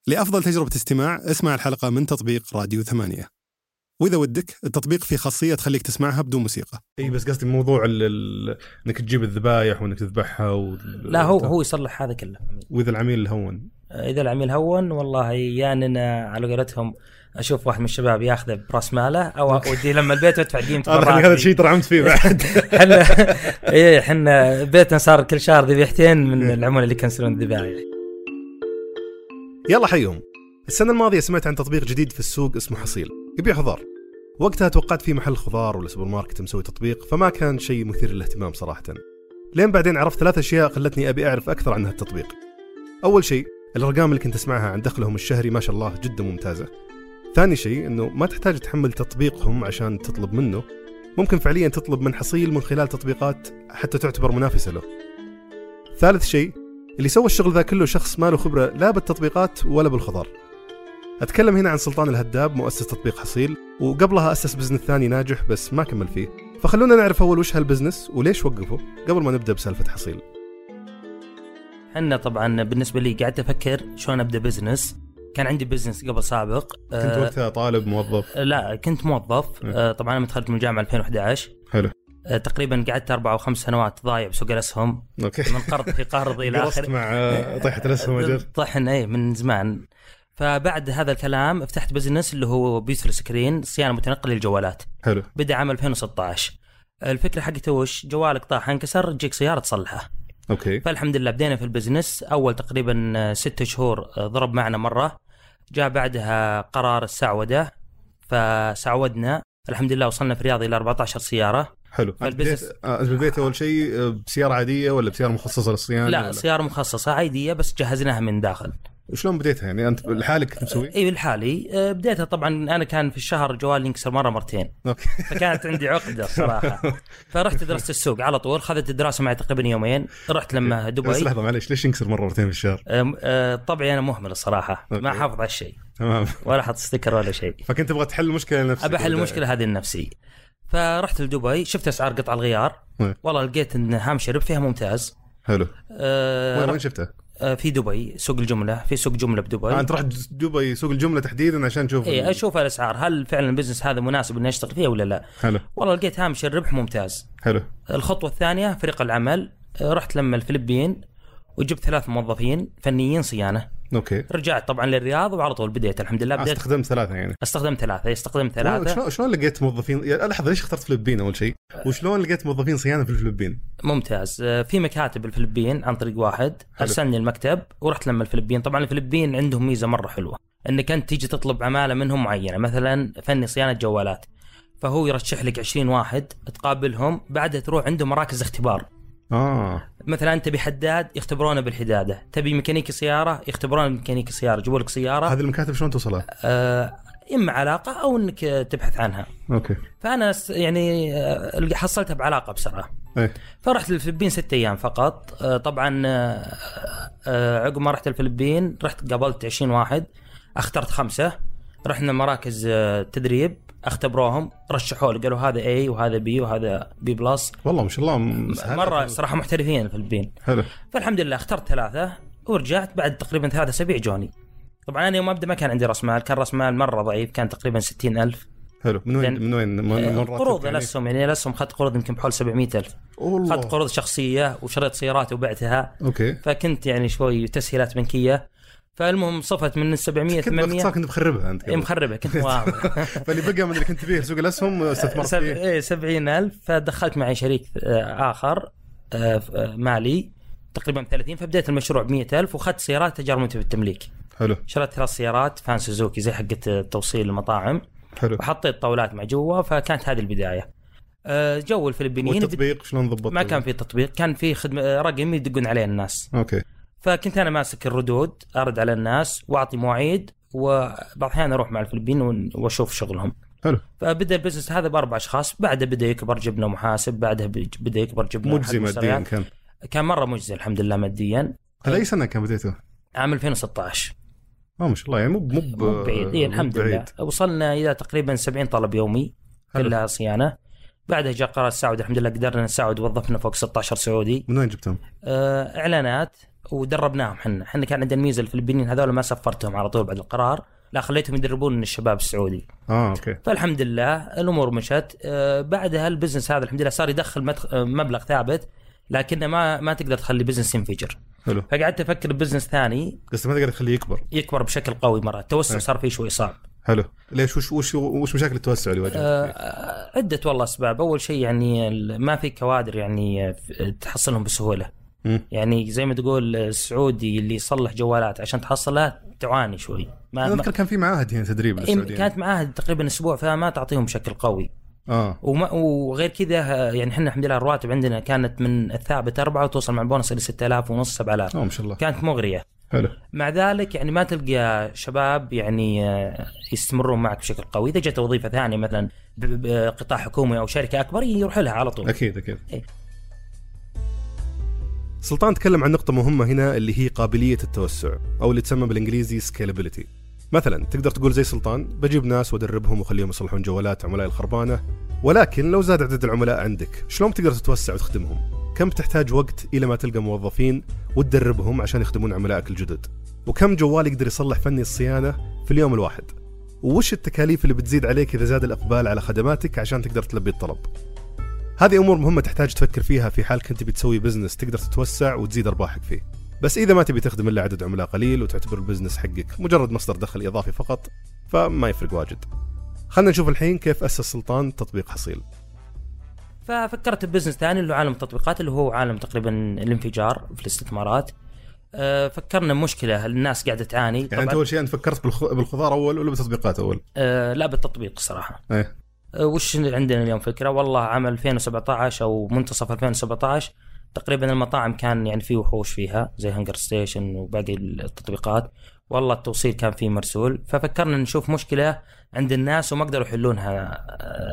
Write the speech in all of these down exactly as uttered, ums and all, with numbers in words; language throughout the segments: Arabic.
لأفضل تجربة استماع اسمع الحلقة من تطبيق راديو ثمانية. وإذا ودك التطبيق فيه خاصية تخليك تسمعها بدون موسيقى. اي بس قصدي موضوع ال ال انك تجيب الذبايح وانك تذبحها و... لا هو هو يصلح هذا كله. واذا العميل هون اذا العميل هون والله ياننا على قولتهم اشوف واحد من الشباب ياخذه براس ماله او اوديه لما البيت وادفع قيمته. هذا الشيء ترى عمت فيه بعد. احنا ايه احنا بيتنا صار كل شهر ذبيحتين من العملاء اللي يكنسلون الذبايح. يلا حيهم. السنة الماضية سمعت عن تطبيق جديد في السوق اسمه حصيل يبيع خضار. وقتها توقعت في محل خضار ولا سوبر ماركت مسوي تطبيق، فما كان شيء مثير للاهتمام صراحة. لين بعدين عرفت ثلاث أشياء خلتني أبي أعرف أكثر عن هالتطبيق. أول شيء الأرقام اللي كنت أسمعها عن دخلهم الشهري ما شاء الله جدا ممتازة. ثاني شيء إنه ما تحتاج تحمل تطبيقهم عشان تطلب منه، ممكن فعليا تطلب من حصيل من خلال تطبيقات حتى تعتبر منافسة له. ثالث شيء اللي سوى الشغل ذا كله شخص ما له خبرة لا بالتطبيقات ولا بالخضار. أتكلم هنا عن سلطان الهداب مؤسس تطبيق حصيل، وقبلها أسس بزنس ثاني ناجح بس ما كمل فيه. فخلونا نعرف أول وش هالبزنس وليش وقفه قبل ما نبدأ بسالفة حصيل. حنا طبعا بالنسبة لي قعدت أفكر شلون أبدأ بزنس. كان عندي بزنس قبل سابق. كنت وقتها طالب موظف؟ لا كنت موظف. م. طبعا أنا متخرج من الجامعة ألفين وإحدى عشر. حلو. تقريبا قعدت أربع أو خمس سنوات ضايع بسوق الأسهم. أوكي. من قرض في قرض إلى آخر. مع طيحة الأسهم أجل. طحن إيه من زمان. فبعد هذا الكلام فتحت بزنس اللي هو بيوتل سكرين صيانة متنقل للجوالات. حلو. بدأ عام ألفين وستة عشر. الفكرة حقته وش؟ جوالك طاح انكسر تجيك سيارة تصلحها. أوكي. فالحمد لله بدينا في البزنس. أول تقريبا ستة شهور ضرب معنا مرة، جاء بعدها قرار السعودة فسعودنا الحمد لله، وصلنا في الرياض إلى أربعة عشر سيارة. حلو. فالبزنس آه البيت أول شيء بسيارة عادية ولا بسيارة مخصصة للصيانة؟ لا ولا؟ سيارة مخصصة عادية بس جهزناها من داخل. شلون بديتها يعني أنت لحالك كنت مسوي؟ إيه بالحالي. بديتها طبعا أنا كان في الشهر جوال ينكسر مرة مرتين. أوكي. فكانت عندي عقدة صراحة. فرحت درست السوق على طول، خذت الدراسة معي تقريبا يومين. رحت لما دبي. بس لحظة معليش، ليش ينكسر مرة مرتين في الشهر؟ طبعا أنا مهمل الصراحة. أوكي. ما حافظ على الشيء. تمام. ولا حط ستيكر ولا شيء. فكنت تبغى تحل المشكلة لنفسك؟ أبى أحل المشكلة هذه النفسي. فرحت لدبي، شفت أسعار قطع الغيار. مم. والله لقيت إن هامش ربح فيها ممتاز. حلو. أه وين وين شفتها؟ في دبي سوق الجملة. في سوق جملة بدبي. آه أنت رحت دبي سوق الجملة تحديدا عشان تشوف؟ إيه أشوف الأسعار، هل فعلا البزنس هذا مناسب إني أشتغل فيه ولا لا. حلو. والله لقيت هامش الربح ممتاز. حلو. الخطوة الثانية فريق العمل. رحت لما الفلبين وجبت ثلاث موظفين فنيين صيانة. اوكي. رجعت طبعا للرياض وعلى طول بديت الحمد لله. بديت استخدمت ثلاثة يعني. استخدمت ثلاثة. استخدمت ثلاثة. شلون شلون لقيت موظفين؟ يعني لحظة، ليش اخترت فلبين أول شيء؟ وشلون لقيت موظفين صيانة في الفلبين؟ ممتاز. في مكاتب الفلبين عن طريق واحد أرسلني المكتب ورحت لما الفلبين. طبعا الفلبين عندهم ميزة مرة حلوة إنك أنت تيجي تطلب عمالة منهم معينة، مثلا فني صيانة جوالات، فهو يرشح لك عشرين واحد تقابلهم، بعدها تروح عندهم مراكز اختبار. آه. مثلا أنت بحداد يختبرونه بالحدادة، تبي ميكانيكي سيارة يختبرونه بميكانيكي سيارة، يجيبوا لك سيارة. هذه المكاتب شلون توصلها؟ آه إما علاقة أو إنك تبحث عنها. أوكي. فأنا يعني حصلتها بعلاقة بصراحة. إيه. فرحت للفلبين ستة أيام فقط. آه طبعا آه عقب ما رحت الفلبين رحت قابلت عشرين واحد، اخترت خمسة، رحنا مراكز آه تدريب، اختبروهم، رشحوا لي قالوا هذا A وهذا B وهذا B بلس. والله ما شاء الله مرة صراحة محترفين الفلبين. حلو. فالحمد لله اخترت ثلاثة ورجعت بعد تقريبا ثلاثة أسابيع جوني. طبعا أنا يوم أبدأ ما كان عندي رأس مال، كان رأس مال مرة ضعيف، كان تقريبا ستين ألف. حلو. من وين من وين من قروض الأسهم يعني الأسهم خدت قروض يمكن بحول سبعمية ألف. خدت قروض شخصية وشريت سيارات وبعتها. أوكي. فكنت يعني شوي تسهيلات بنكية. فالمهم صفت من السبعمية ثمانمية. كنت مخربها أنت. إيه مخربها كنت واو. فاللي بقى من اللي كنت فيه سوق الأسهم استثمرت سب... فيه. إيه سبعين ألف. فدخلت معي شريك آخر مالي تقريبا ثلاثين، فبدأت المشروع بمئة ألف وخدت سيارات تجار منتهى بالتمليك. حلو. شريت ثلاث سيارات فان سوزوكي زي حقة توصيل المطاعم. حلو. وحطيت طاولات مع جوا، فكانت هذه البداية. جو الفلبينيين. والتطبيق شلون ضبط؟ ما كان في تطبيق، كان في خدمة رقم يدقون عليه الناس. أوكي. فكنت أنا ماسك الردود، أرد على الناس وأعطي مواعيد، وبعض الأحيان أروح مع الفلبين وأشوف شغلهم. حلو. فبدأ البزنس هذا بأربع أشخاص، بعده بدأ يكبر جبنا محاسب، بعدها بدأ يكبر جبنا مجزي ماديا. كان كان مرة مجزي الحمد لله ماديا. هذا أي سنة كان بديته؟ عام ألفين وستة عشر. ما ما شاء الله يعني مو مو بعيد. إيه الحمد لله وصلنا إلى تقريبا سبعين طلب يومي كلها صيانة. بعدها جاء قرار السعودي، الحمد لله قدرنا نساعد وظفنا فوق ستة عشر سعودي. من وين جبتهم؟ آه اعلانات ودربناهم احنا احنا كان عندنا ميزه الفلبينيين هذول ما سفرتهم على طول بعد القرار، لا خليتهم يدربون الشباب السعودي. اه اوكي. فالحمد لله الامور مشت. آه بعدها البزنس هذا الحمد لله صار يدخل مدخ... مبلغ ثابت، لكنه ما ما تقدر تخلي بزنس ينفجر. حلو. فقعدت افكر ببزنس ثاني بس ما تقدر تخليه يكبر يكبر بشكل قوي مره. التوسع صار فيه شوي صعب. حلو. ليش؟ وش وش وش مشاكل التوسع اللي واجهت؟ آه عده والله اسباب. اول شيء يعني ما في كوادر يعني تحصلهم بسهوله. م. يعني زي ما تقول السعودي اللي يصلح جوالات عشان تحصلها تعاني شوي. ما انا اذكر كان في معاهد هنا تدريب للسعوديين. كانت معاهد تقريبا اسبوع، فما تعطيهم بشكل قوي. اه وما وغير كذا يعني احنا الحمد لله الرواتب عندنا كانت من الثابت أربعة وتوصل مع البونص الى ستة آلاف ونص سبعة آلاف. اه ما شاء الله. كانت مغريه. حلو. مع ذلك يعني ما تلقى شباب يعني يستمرون معك بشكل قوي. اذا جت وظيفه ثانيه مثلا بقطاع حكومي او شركه اكبر يروح لها على طول. اكيد اكيد. إيه. سلطان تكلم عن نقطة مهمة هنا اللي هي قابلية التوسع أو اللي تسمى بالإنجليزي scalability. مثلا تقدر تقول زي سلطان بجيب ناس وأدربهم وخليهم يصلحون جوالات عملاء الخربانة، ولكن لو زاد عدد العملاء عندك شلون تقدر تتوسع وتخدمهم؟ كم تحتاج وقت إلى ما تلقى موظفين وتدربهم عشان يخدمون عملائك الجدد؟ وكم جوال يقدر يصلح فني الصيانة في اليوم الواحد؟ ووش التكاليف اللي بتزيد عليك إذا زاد الإقبال على خدماتك عشان تقدر تلبي الطلب؟ هذه أمور مهمة تحتاج تفكر فيها في حال كنت بتسوي بزنس تقدر تتوسع وتزيد أرباحك فيه. بس إذا ما تبي تخدم إلا عدد عملاء قليل وتعتبر البزنس حقك مجرد مصدر دخل إضافي فقط، فما يفرق واجد. خلنا نشوف الحين كيف أسس سلطان تطبيق حصيل. ففكرت ببزنس ثاني اللي هو عالم التطبيقات، اللي هو عالم تقريبا الانفجار في الاستثمارات. أه فكرنا مشكلة الناس قاعدة تعاني. يعني أنت أول شيء أنت فكرت بالخضار أول ولا بالتطبيقات أول؟ أه لا بالتطبيق الصراحة. أيه. أه وش عندنا اليوم فكرة والله عام ألفين وسبعة عشر أو منتصف ألفين وسبعة عشر تقريبا المطاعم كان يعني فيه وحوش فيها زي هنجر ستيشن وباقي التطبيقات، والله التوصيل كان فيه مرسول. ففكرنا نشوف مشكلة عند الناس وما قدروا يحلونها،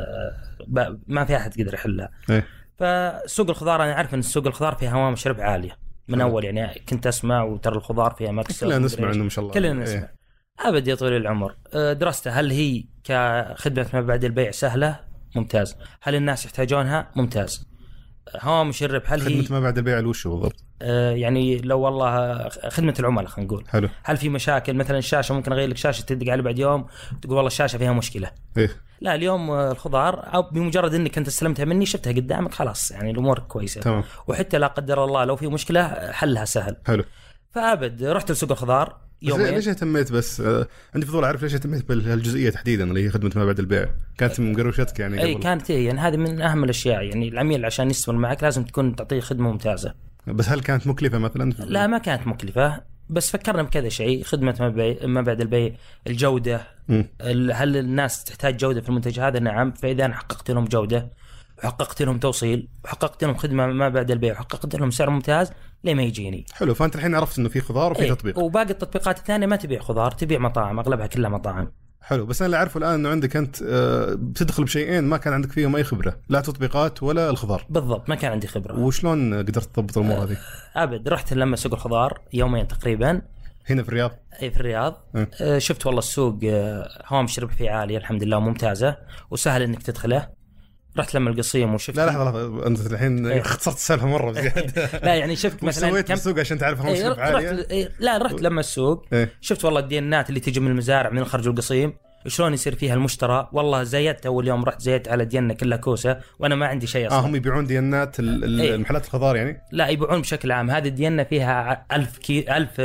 ما في أحد قدر يحلها. أيه. فسوق الخضار أنا عارف أن سوق الخضار فيها هوامش ربح عالية من أول، يعني كنت أسمع وترى الخضار فيها مكسب. كلنا نسمع عنه ما شاء الله. كلنا نسمع. إيه. أبد يا طويل العمر. درسته هل هي كخدمة ما بعد البيع سهلة؟ ممتاز. هل الناس يحتاجونها؟ ممتاز. هوامش الربح هل هي خدمة ما بعد البيع الوش بالضبط؟ آه يعني لو والله خدمة العملاء خلينا نقول. حلو. هل في مشاكل مثلا الشاشة ممكن أغير لك شاشة تدق على بعد يوم تقول والله الشاشة فيها مشكلة؟ إيه؟ لا اليوم الخضار أو بمجرد إنك أنت استلمتها مني شفتها قدامك خلاص يعني الأمور كويسة. تمام. وحتى لا قدر الله لو في مشكلة حلها سهل. حلو. فأبد رحت لسوق الخضار يومين. ليش اهتميت بس آه عندي فضول أعرف ليش اهتميت بهالجزئية تحديدا اللي هي خدمة ما بعد البيع؟ كانت مقروشتك يعني؟ أي كانت هي يعني هذه من أهم الأشياء، يعني العميل عشان يستمر معك لازم تكون تعطيه خدمة ممتازة. بس هل كانت مكلفة مثلا؟ لا ما كانت مكلفة، بس فكرنا بكذا شيء. خدمة ما بعد البيع، الجودة، م. هل الناس تحتاج جودة في المنتج هذا؟ نعم. فإذا أنا حققت لهم جودة وحققت لهم توصيل وحققت لهم خدمة ما بعد البيع وحققت لهم سعر ممتاز ليه ما يجيني؟ حلو. فأنت الحين عرفت إنه في خضار وفي ايه. تطبيق. وباقي التطبيقات الثانية ما تبيع خضار، تبيع مطاعم، أغلبها كلها مطاعم. حلو. بس أنا اللي أعرفه الآن إنه عندك أنت بتدخل بشيئين ما كان عندك فيهم أي خبرة، لا تطبيقات ولا الخضار. بالضبط، ما كان عندي خبرة. وشلون قدرت تضبط الأمور هذه؟ أبد رحت لما سوق الخضار يومين تقريبا هنا في الرياض. أي في الرياض. أه. شفت والله السوق هوامش ربح فيه عالية الحمد لله وممتازة وسهل إنك تدخله. رحت لما القصيم وشفت. لا لحظة لحظة أنت الحين ايه. خسرت السالفة مرة بزيادة. لا يعني شفت مثلا سويت كم السوق عشان تعرف هوامش ربح عالية؟ ايه. لا رحت لما السوق ايه. شفت والله الديانات اللي تيجي من المزارع من الخرج القصيم شلون يصير فيها المشترى. والله زيدت أول يوم رحت زيدت على ديانة كلها كوسة وأنا ما عندي شيء أصلا. آه هم يبيعون ديانات المحلات الخضار يعني؟ لا يبيعون بشكل عام. هذه الديانة فيها ألف كي ألف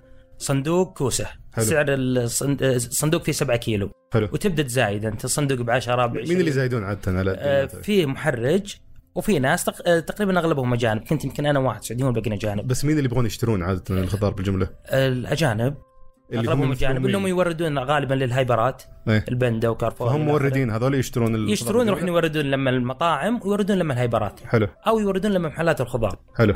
صندوق كوسة. حلو. سعر الصندوق فيه سبعة كيلو. حلو. وتبدأ تزايد أنت الصندوق بعشرة بعشرين. مين اللي يزايدون عادة على آه فيه محرج وفي ناس تقريبا أغلبهم أجانب. كنت يمكن أنا واحد سعوديين والباقيين أجانب. بس مين اللي يبغون يشترون عادة الخضار بالجملة؟ الأجانب أغلبهم أجانب اللي هم يوردون غالبا للهايبرات. ايه؟ البندا وكارفور. فهم موردين هذول يشترون الخضار. يشترون يروحون يوردون لما المطاعم ويوردون لما الهايبرات. حلو. أو يوردون لما محلات الخضار. حلو.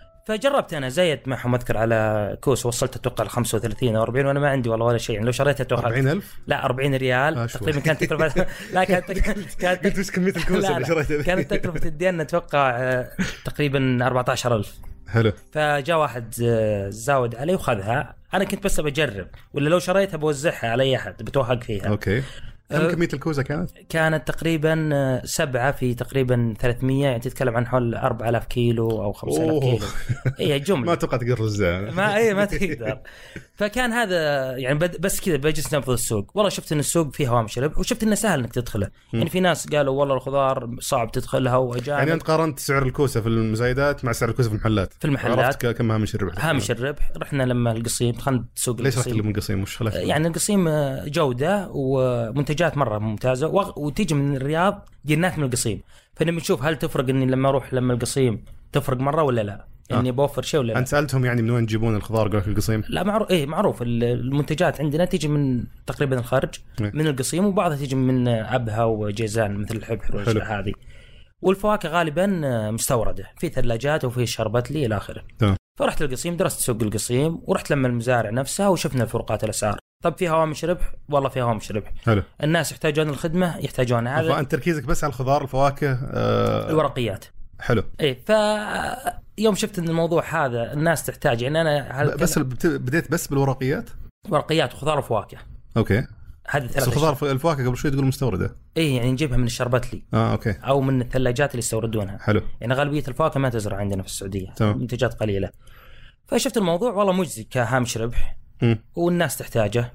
فجربت أنا زيت معهم أذكر على كوس وصلت أتوقع خمسة وثلاثين أو أربعين وأنا ما عندي والله ولا شيء. يعني لو شريت أتوقع أربعين ألف لا أربعين ريال آه تقريبا كانت تكلفة. لا كانت كانت قلت وش كمية الكوس اللي شريتها؟ كانت تكلفة الدين أتوقع تقريبا أربعة عشر ألف. حلو. فجاء واحد زاود علي وخذها. أنا كنت بس بجرب ولا لو شريتها بوزعها على أي أحد بتوهق فيها. أوكي. كم كمية الكوزة كانت؟ كانت تقريبا سبعة في تقريبا ثلاثمية، يعني تتكلم عن حول أربعة آلاف كيلو أو خمسة آلاف كيلو. هي جملة ما توقع تقدر رزان. ما أي ما تقدر. فكان هذا يعني بس كذا بجلس نبض السوق. والله شفت إن السوق فيه هوامش ربح، وشفت إنه سهل إنك تدخله. يعني في ناس قالوا والله الخضار صعب تدخلها وأجانب. يعني أنت قارنت سعر الكوسة في المزايدات مع سعر الكوسة في المحلات. في المحلات. عرفت كم هامش الربح؟ هامش الربح. رحنا لما القصيم دخلنا سوق ليش القصيم. رحت من القصيم وش خلاك؟ يعني القصيم جودة ومنتجات مرة ممتازة، وتيجي من الرياض جنات من القصيم. فلما نشوف هل تفرق إني لما أروح لما القصيم تفرق مرة ولا لا، إني آه. بوفر شيء ولا لا. أنت سألتهم يعني من وين تجيبون الخضار قالك القصيم؟ لا معروف. إيه معروف المنتجات عندنا تيجي من تقريبا الخارج م. من القصيم، وبعضها تيجي من أبها وجيزان مثل الحبحر والأشياء هذه. والفواكه غالبا مستوردة في ثلاجات وفي شربت لي إلى آخره. آه. فرحت القصيم، درست سوق القصيم، ورحت لما المزارع نفسها وشفنا الفروقات الأسعار. طب فيها هوامش ربح؟ والله فيها هوامش ربح. حلو. الناس يحتاجون الخدمة يحتاجون هذا. فأنت تركيزك بس على الخضار الفواكه آه... الورقيات. حلو. إيه فيوم شفت إن الموضوع هذا الناس تحتاج، يعني أنا بس بديت بس بالورقيات. ورقيات وخضار وفواكه. أوكي. هذه ثلاث الخضار الفواكه قبل شوي تقول مستوردة. إيه يعني نجيبها من الشربتلي. آه أوكي. أو من الثلاجات اللي يستوردونها. حلو. يعني غالبية الفواكه ما تزرع عندنا في السعودية. تمام. منتجات قليلة. فشفت الموضوع والله مجزي كهامش ربح. م. والناس تحتاجه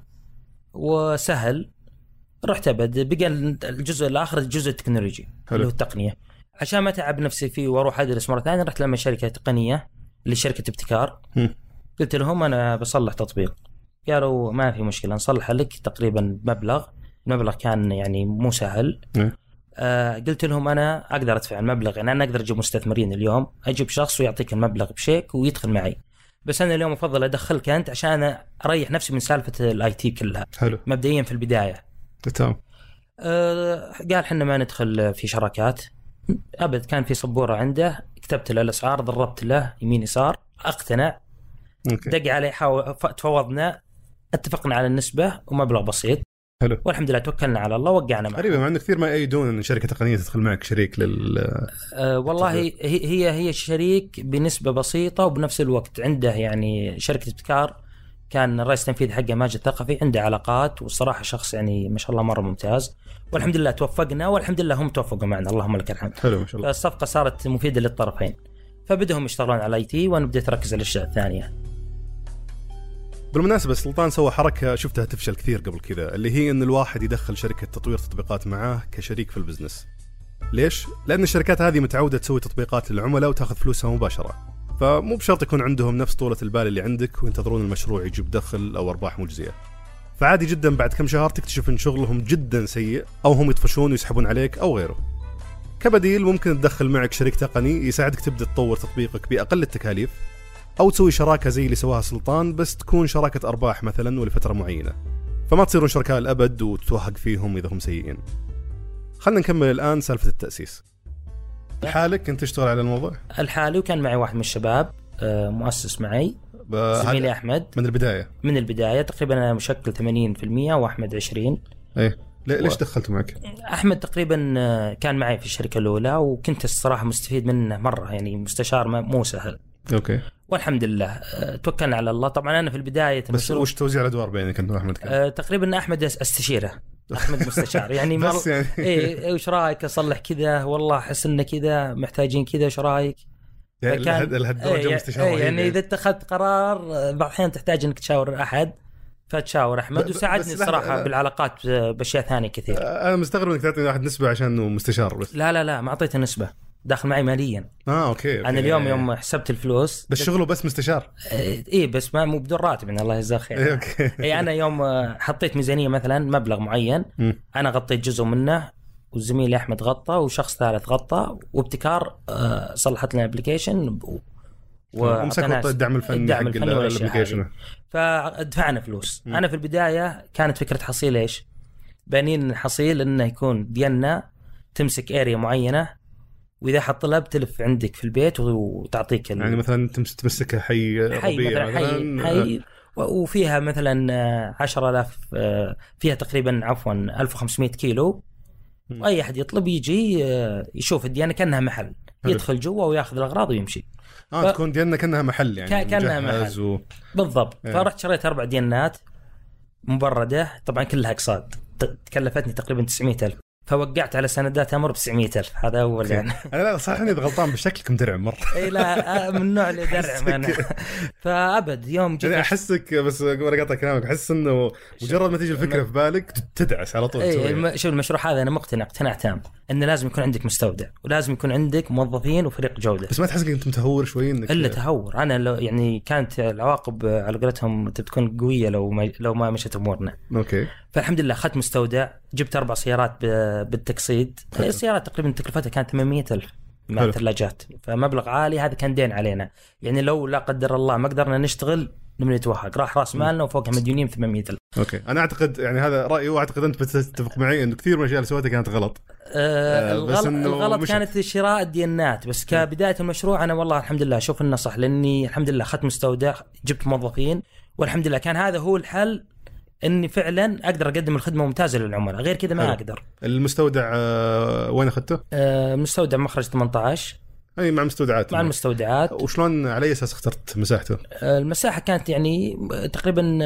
وسهل. رحت أبد بقى الجزء الآخر الجزء التكنولوجي اللي هو التقنية. عشان ما تعب نفسي فيه وأروح أدرس مرة ثانية، رحت لما شركة تقنية اللي شركة ابتكار. م. قلت لهم أنا بصلح تطبيق. قالوا ما في مشكلة نصلح لك تقريبا مبلغ. المبلغ كان يعني مو سهل. م. آه قلت لهم أنا أقدر أدفع المبلغ، يعني أنا أقدر أجيب مستثمرين اليوم، أجيب شخص ويعطيك المبلغ بشيك ويدخل معي، بس أنا اليوم أفضل أدخلك أنت عشان أريح نفسي من سالفة الآي تي كلها. حلو. مبدئيا في البداية. تمام. آه قال حنا ما ندخل في شراكات أبد. كان في صبورة عنده كتبت له الأسعار، ضربت له يمين يسار، اقتنع. أوكي. دق عليه حاول، تفاوضنا، اتفقنا على النسبة ومبلغ بسيط. حلو. والحمد لله توكلنا على الله وقعنا معه. غريبة مع أنه كثير ما يأيدون أن شركة تقنية تدخل معك شريك لل. أه والله هي هي هي شريك بنسبة بسيطة، وبنفس الوقت عنده يعني شركة ابتكار كان الرئيس التنفيذي حقه ماجد ثقفي عنده علاقات، والصراحة شخص يعني ما شاء الله مرة ممتاز، والحمد لله توفقنا، والحمد لله هم توفقوا معنا اللهم لك الحمد. حلو ما شاء الله. فالصفقة صارت مفيدة للطرفين، فبدهم يشتغلون على اي تي وانا بديت اركز على الاشياء الثانية. بالمناسبة سلطان سوى حركة شفتها تفشل كثير قبل كذا، اللي هي ان الواحد يدخل شركة تطوير تطبيقات معاه كشريك في البزنس. ليش؟ لأن الشركات هذه متعودة تسوي تطبيقات للعملاء وتاخذ فلوسها مباشرة، فمو بشرط يكون عندهم نفس طولة البال اللي عندك وينتظرون المشروع يجيب دخل أو أرباح مجزية. فعادي جدا بعد كم شهر تكتشف ان شغلهم جدا سيء، أو هم يطفشون ويسحبون عليك أو غيره. كبديل ممكن تدخل معك شريك تقني يساعدك تبدأ تطور تطبيقك بأقل التكاليف، أو تسوي شراكة زي اللي سواها سلطان بس تكون شراكة أرباح مثلا ولفترة معينة، فما تصيرون شركاء الأبد وتتوهق فيهم إذا هم سيئين. خلنا نكمل الآن سالفة التأسيس. لحالك كنت تشتغل على الموضوع؟ الحالي، وكان معي واحد من الشباب مؤسس معي زميلي أحمد من البداية. من البداية تقريبا أنا مشكل ثمانين بالمئة وأحمد عشرين. إيه ليش و... دخلت معك؟ أحمد تقريبا كان معي في الشركة الأولى، وكنت الصراحة مستفيد منه مرة، يعني مستشار مو سهل. أوكي. والحمد لله توكلنا على الله. طبعا أنا في البداية بس وش توزيع الأدوار بينك أنت وأحمد كان؟ أه تقريبا أحمد استشيره، أحمد مستشار يعني مر... بس يعني إيه وش رأيك أصلح كذا، والله أحس إن كذا محتاجين كذا، وش رأيك؟ يعني لهالدرجة ايه مستشار ايه يعني إذا اتخذت قرار بعض الأحيان تحتاج إنك تشاور أحد، فتشاور أحمد وساعدني الصراحة بالعلاقات بأشياء ثانية كثير. أنا مستغرب إنك تعطي واحد نسبة عشان إنه مستشار بس. لا لا لا ما أعطيته نسبة، داخل معي ماليا. آه أوكي, أوكي. أنا اليوم يوم حسبت الفلوس بس شغله بس مستشار. إيه بس ما مو بدون راتب يعني الله يجزاه خير. إيه أوكي. إيه أنا يوم حطيت ميزانية مثلا مبلغ معين م. أنا غطيت جزء منه، والزميل أحمد غطى، وشخص ثالث غطى، وابتكار صلحت لنا أبليكيشن ومسكوا الدعم الفني الدعم الفني والابليكيشن، فدفعنا فلوس. م. انا في البدايه كانت فكره حصيل ايش؟ بانين الحصيل انه يكون ديالنا تمسك اريا معينه، واذا حط طلب تلف عندك في البيت وتعطيك ال... يعني مثلا تمسكها حي ربيع مثلا حي, حي وفيها مثلا عشرة آلاف، فيها تقريبا عفوا ألف وخمسمائة كيلو، م. واي احد يطلب يجي يشوف الديانه كانها محل، يدخل جوا وياخذ الاغراض ويمشي. اه ف... تكون دياننا كأنها محل يعني كأنها محل و... بالضبط. ايه. فرحت شريت أربع ديانات مبردة، طبعا كلها أقساط تكلفتني تقريبا تسعمية ألف، فوقعت على سندات امر ب تسعمية ألف. هذا اول يعني. انا لا صح اني غلطان بشكلك مدرع مره. اي لا من النوع اللي درع انا. فابد يوم جيت يعني احسك بس وانا قاطع كلامك احس انه مجرد ما تيجي الفكره في بالك تدعس على طول. اي شوف المشروع هذا انا مقتنع اقتناع تام انه لازم يكون عندك مستودع ولازم يكون عندك موظفين وفريق جوده. بس ما تحس انك متهور شوي انك الا تهور؟ انا لو يعني كانت العواقب على قولتهم تكون قويه لو ما لو ما مشت امورنا. اوكي. فالحمد لله اخذت مستودع، جبت اربع سيارات بالتقسيط. السيارات تقريبا تكلفتها كانت ثمانمية ألف مع الثلاجات، فمبلغ عالي. هذا كان دين علينا يعني، لو لا قدر الله ما قدرنا نشتغل لما نتوهق راح راس مالنا وفوقها مديونين ثمانمية ألف. اوكي. انا اعتقد يعني هذا رايي، واعتقد انت بتتفق معي انه كثير من الاشياء اللي سويتها كانت غلط. آه الغلط, الغلط كانت شراء الديانات. بس كبدايه المشروع انا والله الحمد لله اشوف انه صح، لاني الحمد لله اخذت مستودع، جبت موظفين، والحمد لله كان هذا هو الحل اني فعلا اقدر اقدم الخدمه ممتازه للعملاء. غير كذا ما اقدر. المستودع آه وين اخذته؟ آه مستودع مخرج ثمانية عشر. اي مع مستودعات. مع المستودعات. وشلون على اي اساس اخترت مساحته؟ آه المساحه كانت يعني تقريبا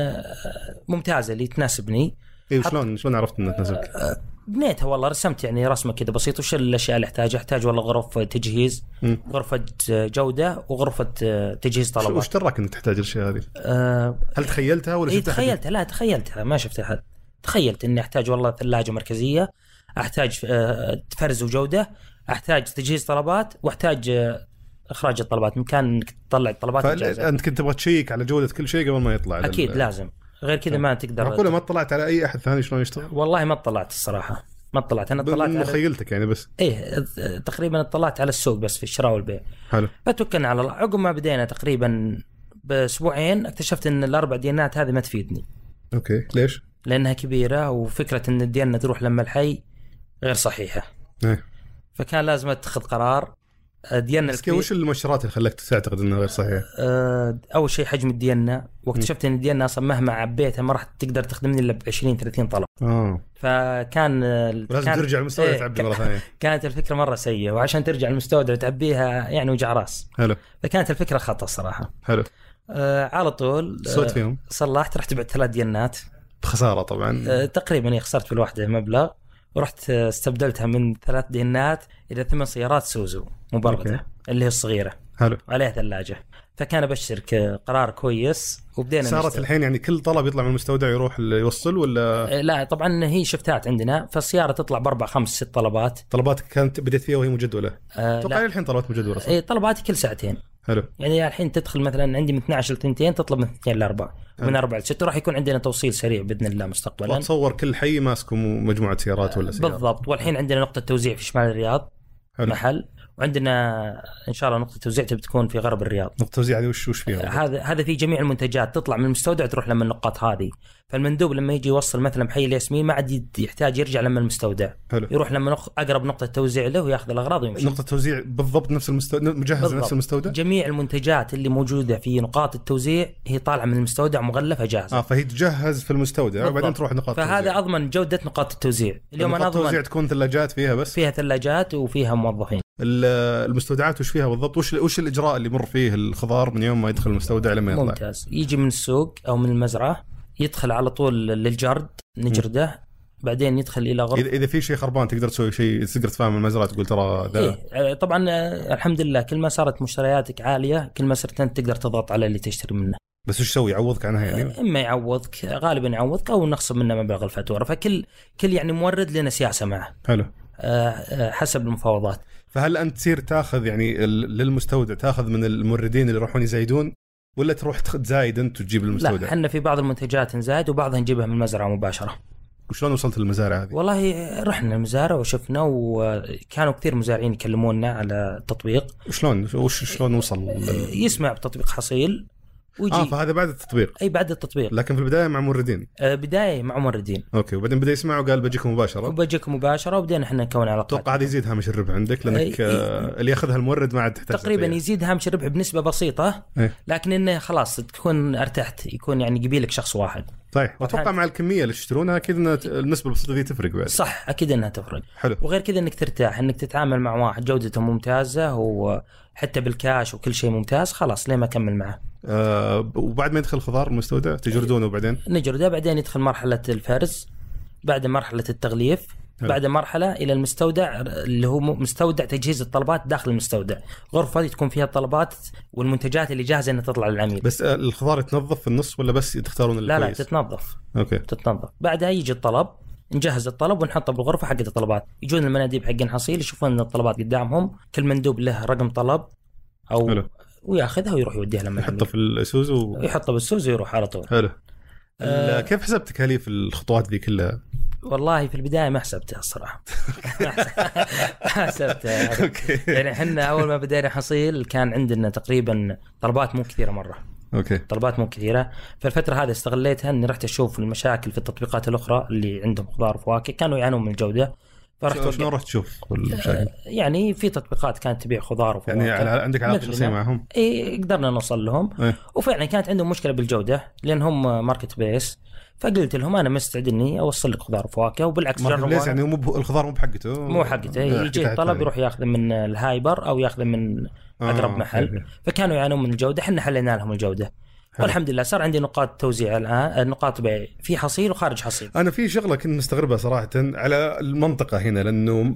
ممتازه اللي تناسبني. اي وشلون شلون عرفت انها تناسبك؟ آه بنيتها والله، رسمت يعني رسمه كذا بسيط وش الاشياء اللي احتاجها. احتاج والله غرفه تجهيز، م. غرفه جوده، وغرفه تجهيز طلبات. وش تراك انك تحتاج الاشياء هذه؟ أه هل تخيلتها ولا شفتها؟ تخيلتها. لا تخيلتها، ما شفتها حد. تخيلت اني احتاج والله ثلاجه مركزيه، احتاج أه فرز وجوده، احتاج تجهيز طلبات، واحتاج أه اخراج الطلبات. مكان انك تطلع الطلبات الجاهزه. انت كنت تبغى تشيك على جوده كل شيء قبل ما يطلع؟ اكيد لازم، غير كذا ما تقدر. معقوله ما اطلعت على اي احد ثاني شلون يشتغل؟ والله ما اطلعت الصراحه، ما اطلعت. انا اطلعت على مخيلتك يعني بس. ايه تقريبا اطلعت على السوق بس في الشراء والبيع. حلو. فتوكلنا على الله. عقب ما بدينا تقريبا باسبوعين اكتشفت ان الاربع ديانات هذه ما تفيدني. اوكي. ليش؟ لانها كبيره، وفكره ان الديانه تروح لما الحي غير صحيحه. ايه. فكان لازم اتخذ قرار. ديانة الكبير. وش المؤشرات اللي خلاك تعتقد انها غير صحيحه؟ أه اول شيء حجم الديانه، واكتشفت ان الديانه اصلا مهما عبيتها ما راح تقدر تخدمني الا ب عشرين ثلاثين طلب. اه فكان لازم كان ترجع المستودع ايه تعبي مره ثانيه. كانت الفكره مره سيئه، وعشان ترجع المستودع وتعبيها يعني وجع راس. حلو. فكانت الفكره خطا صراحه. حلو. آه على طول صوت فيهم. آه صلحت، رحت بعت ثلاث ديانات بخساره طبعا. آه تقريبا خسرت في الواحده مبلغ، ورحت استبدلتها من ثلاث ديانات الى ثمان سيارات سوزو مبرده. أوكي. اللي هي الصغيره. حلو. عليها ثلاجه. فكان ابشرك قرار كويس، وبدينا صارت نشتغل. الحين يعني كل طلب يطلع من المستودع يروح يوصل ولا؟ لا طبعا هي شفتات عندنا، فالسياره تطلع باربع خمس ست طلبات. طلباتك كانت بديت فيها وهي مجدوله؟ آه توقع الحين طلبات مجدوله صح؟ اي طلباتي كل ساعتين. حلو. يعني الحين تدخل مثلا عندي من اثنتين عشر ل اثنين تطلب من اثنين ل أربعة، من أربعة ل ستة. راح يكون عندنا توصيل سريع باذن الله مستقبلا. اتصور كل حي ماسكم مجموعه سيارات ولا سيارات؟ بالضبط. والحين عندنا نقطه توزيع في شمال الرياض. حلو. محل، وعندنا ان شاء الله نقطه توزيع بتكون في غرب الرياض. نقطه توزيع هذه وش وش فيها؟ هذا هذا في جميع المنتجات تطلع من المستودع تروح لما النقاط هذه. فالمندوب لما يجي يوصل مثلا بحي الياسمين ما عاد يحتاج يرجع لما المستودع. حلو. يروح لما نق... اقرب نقطه توزيع له وياخذ الاغراض ويمشي. نقطه توزيع بالضبط نفس المستودع، مجهز بالضبط. نفس المستودع. جميع المنتجات اللي موجوده في نقاط التوزيع هي طالعه من المستودع مغلفه جاهزه. اه فهي تجهز في المستودع وبعدين تروح نقاط فهذا التوزيع. فهذا اضمن جوده نقاط التوزيع. اليوم انا اضمن التوزيع تكون ثلاجات فيها بس. فيها ثلاجات وفيها موظفين. المستودعات وش فيها بالضبط؟ وش وش الاجراء اللي يمر فيه الخضار من يوم ما يدخل المستودع لما يطلع؟ ممتاز. يجي من السوق او من المزرعه، يدخل على طول للجرد نجرده، بعدين يدخل الى غرفه. اذا في شيء خربان تقدر تسوي شيء، تقدر تفهم المزرعه تقول ترى ده. إيه طبعا الحمد لله كل ما صارت مشترياتك عاليه كل ما صرت انت تقدر تضغط على اللي تشتري منه. بس وش يسوي؟ يعوضك عنها يعني؟ اما يعوضك، غالبا يعوضك، او نخصم منه مبلغ الفاتوره. فكل كل يعني مورد لنا سياسه معه. حلو. أه حسب المفاوضات. فهل انت تصير تاخذ يعني للمستودع تاخذ من الموردين اللي يروحون يزايدون، ولا تروح تزايد انت وتجيب المستودع؟ لا احنا في بعض المنتجات نزايد وبعضها نجيبها من المزرعه مباشره. وشلون وصلت للمزارع هذه؟ والله رحنا المزارع وشفنا، وكانوا كثير مزارعين يكلمونا على التطبيق. وشلون وش شلون وصل؟ يسمع بتطبيق حصيل ويجي. اه فهذا بعد التطبيق. اي بعد التطبيق، لكن في البدايه مع موردين. آه بدايه مع موردين. اوكي. وبعدين بدا يسمع وقال بجيكم مباشره. وبجيكم مباشره وبدينا احنا نكون علاقات. اتوقع هذا يزيد هامش الربح عندك لانك آه اللي ياخذها المورد ما عاد تحتاج تقريبا فيها. يزيد هامش الربح بنسبه بسيطه. إيه؟ لكن انه خلاص تكون ارتحت، يكون يعني قبيلك شخص واحد. صحيح. واتوقع مع الكميه اللي تشترونها اكيد ان النسبه البسيطه دي تفرق بعد. صح اكيد انها تفرق. حلو. وغير كذا انك ترتاح انك تتعامل مع واحد جودته ممتازه وحتى بالكاش وكل شيء ممتاز، خلاص ليه ما اكمل معه. آه وبعد ما يدخل خضار المستودع تجردونه وبعدين نجرده، بعدين يدخل مرحله الفرز، بعد مرحله التغليف، بعد مرحله الى المستودع اللي هو مستودع تجهيز الطلبات داخل المستودع. غرفه تكون فيها الطلبات والمنتجات اللي جاهزه انها تطلع للعميل. بس الخضار يتنظف في النص ولا بس تختارون اللي لا كويس؟ لا تتنظف. اوكي تتنظف. بعدها يجي الطلب، نجهز الطلب ونحطه بالغرفه حق الطلبات. يجون المناديب حقين حصيل يشوفون ان الطلبات قدامهم، كل مندوب له رقم طلب او حلو. وياخذها ويروح يوديها لما يحطه في السوز و... يحطه بالسوز ويروح على طول. حلو. آه كيف حسبت تكاليف الخطوات ذي كلها؟ والله في البدايه ما حسبتها الصراحه. ما حسبتها يعني احنا اول ما بدينا حصيل كان عندنا تقريبا طلبات مو كثيره مره. اوكي. طلبات مو كثيره. فالفتره هذه استغليتها اني رحت اشوف المشاكل في التطبيقات الاخرى اللي عندهم خضار وفواكه كانوا يعانون من الجوده. فرحت شلون رحت تشوف المشاكل؟ يعني في تطبيقات كانت تبيع خضار وفواكه، يعني عندك علاقه شخصيه معهم؟ اي قدرنا نوصل لهم. ايه؟ وفعلا كانت عندهم مشكله بالجوده لان هم ماركت بيس. فقلت لهم انا مستعد اني اوصل لك خضار وفواكه، وبالعكس جربوا. ليش يعني مو الخضار مو بحقته؟ مو حقته. يجي الطلب يروح ياخذه من الهايبر او ياخذه من اقرب آه محل. هي. فكانوا يعانون من الجوده، احنا حلينا لهم الجوده. والحمد لله صار عندي نقاط توزيع الان، نقاط بيع في حصيل وخارج حصيل. انا في شغله كنت مستغربها صراحه على المنطقه هنا، لانه